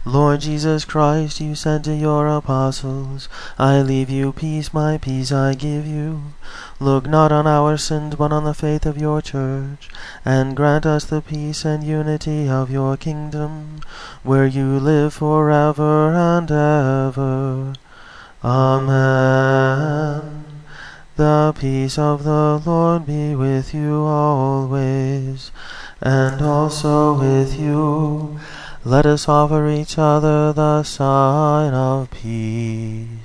Lord Jesus Christ, you said to your apostles, I leave you peace, my peace I give you. Look not on our sins, but on the faith of your church, and grant us the peace and unity of your kingdom, where you live forever and ever. Amen. The peace of the Lord be with you always, and also with you. Let us offer each other the sign of peace.